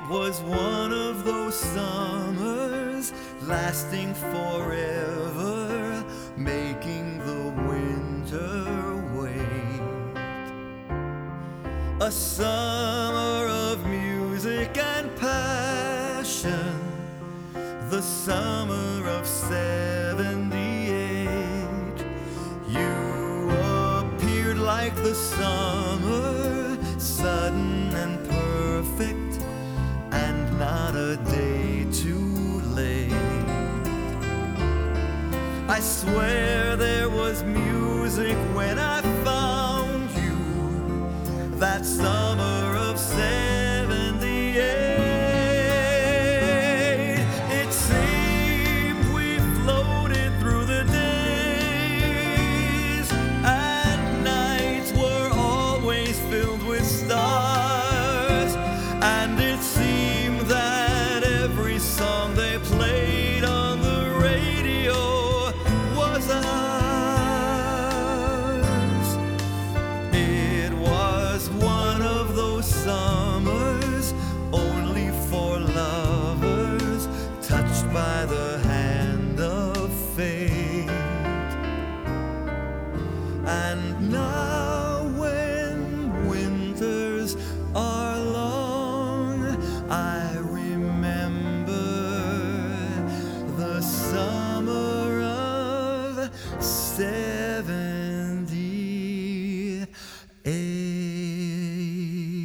was one of those summers lasting forever, making the winter wait. A summer of music and passion, the summer of '78. You appeared like the summer, sudden and perfect, and not a day too late. I swear there was music when I found you, that summer of '78. It seemed we floated through the days, and nights were always filled with stars, and it seemed that every song they played on the radio was ours. It was one of those summers only for lovers, touched by the hand of fate. And now when winters are long, I